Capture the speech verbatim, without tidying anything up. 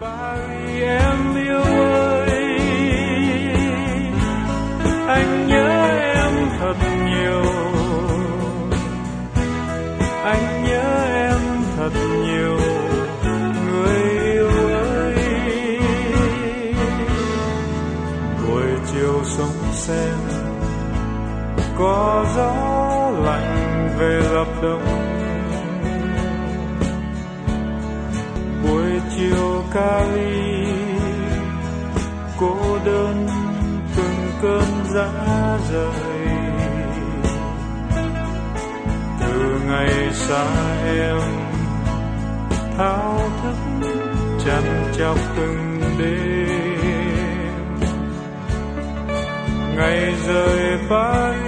Paris em yêu ơi, anh nhớ em thật nhiều, anh nhớ em thật nhiều, người yêu ơi. Buổi chiều sông Sen có gió lạnh về lập đông, buổi chiều Cali cô đơn từng cơn giá rời. Từ ngày xa em thao thức chăn chọc từng đêm, ngày rời Paris